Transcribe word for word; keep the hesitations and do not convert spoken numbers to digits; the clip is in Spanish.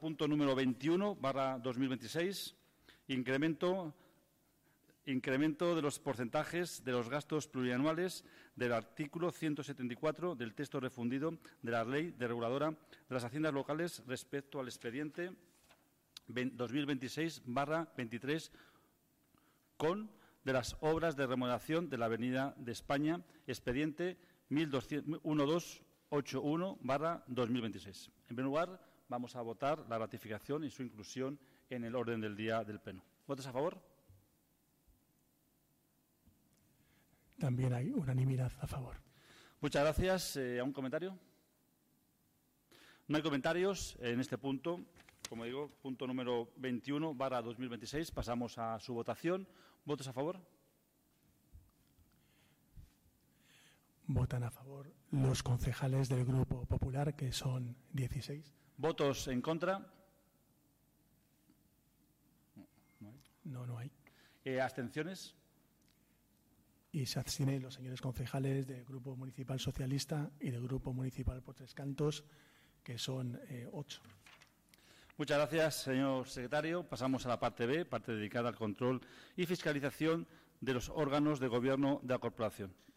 punto número veintiuno barra dos mil veintiséis, incremento, incremento de los porcentajes de los gastos plurianuales del artículo ciento setenta y cuatro del texto refundido de la Ley de Reguladora de las Haciendas Locales respecto al expediente dos mil veintiséis barra veintitrés con de las obras de remodelación de la Avenida de España, expediente mil doscientos ochenta y uno barra dos mil veintiséis. En primer lugar, vamos a votar la ratificación y su inclusión en el orden del día del Pleno. ¿Votos a favor? También hay unanimidad a favor. Muchas gracias. Eh, ¿Un comentario? No hay comentarios en este punto. Como digo, punto número veintiuno barra dos mil veintiséis. Pasamos a su votación. ¿Votos a favor? Votan a favor los concejales del Grupo Popular, que son dieciséis. ¿Votos en contra? No, hay. No, no hay. Eh, ¿Abstenciones? Y se abstienen los señores concejales del Grupo Municipal Socialista y del Grupo Municipal por Tres Cantos, que son eh, ocho. Muchas gracias, señor secretario. Pasamos a la parte B, parte dedicada al control y fiscalización de los órganos de gobierno de la corporación.